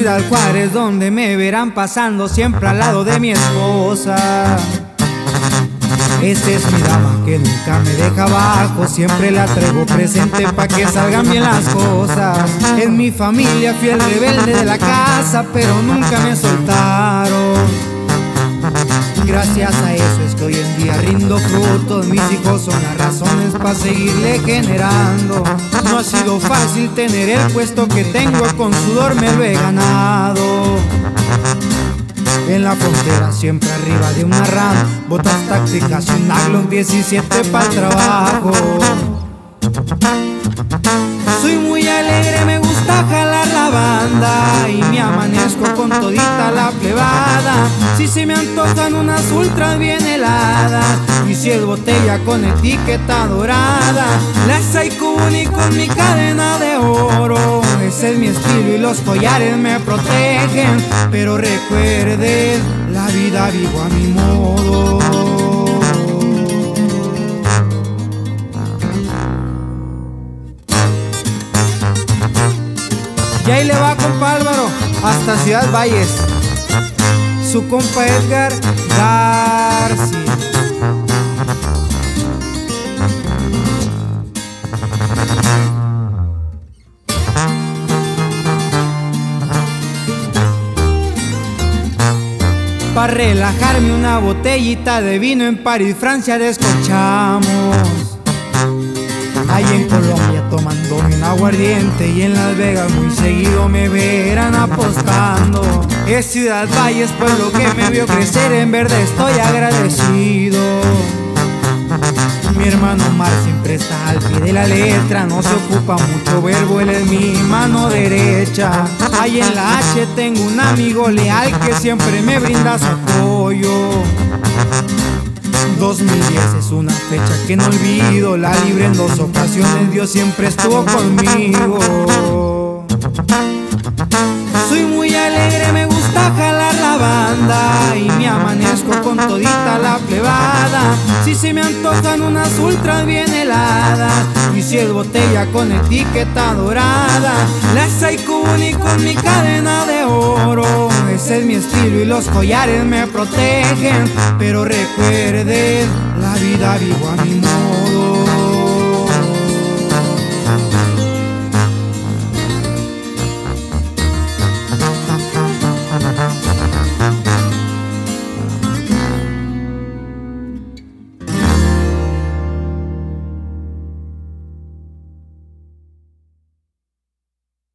Ciudad Juárez, donde me verán pasando siempre al lado de mi esposa. Esta es mi dama que nunca me deja abajo, siempre la traigo presente pa' que salgan bien las cosas. En mi familia fui el rebelde de la casa, pero nunca me soltaron. Gracias a eso es que hoy en día rindo frutos. Mis hijos son las razones para seguirle generando. No ha sido fácil tener el puesto que tengo, con sudor me lo he ganado. En la frontera siempre arriba de una RAM, botas tácticas y una Glock 17 para el trabajo. Soy muy alegre, me gusta jalar la banda y me amanezco con todita la plebada. Si se me antojan unas ultras bien heladas y si es botella con etiqueta dorada, las hay y con mi cadena de oro. Ese es mi estilo y los collares me protegen, pero recuerden, la vida vivo a mi modo. Y ahí le va, compa Álvaro, hasta Ciudad Valles, su compa Edgar García. Para relajarme una botellita de vino, en París, Francia descorchamos. Ahí en Colombia tomándome un aguardiente y en Las Vegas muy seguido me verán apostando. Es Ciudad Valles, pueblo que me vio crecer, en verdad estoy agradecido. Mi hermano Omar siempre está al pie de la letra, no se ocupa mucho verbo, él es mi mano derecha. Ahí en la H tengo un amigo leal que siempre me brinda su apoyo. 2010 es una fecha que no olvido, la libré en 2 ocasiones, Dios siempre estuvo conmigo. Soy muy alegre, me gusta jalar la banda y me amanezco con todita la plebada. Si se me antojan unas ultras bien heladas y si es botella con etiqueta dorada, las hay y con mi cadena de oro. Ese es mi estilo y los collares me protegen, pero recuerden, la vida vivo a mi modo.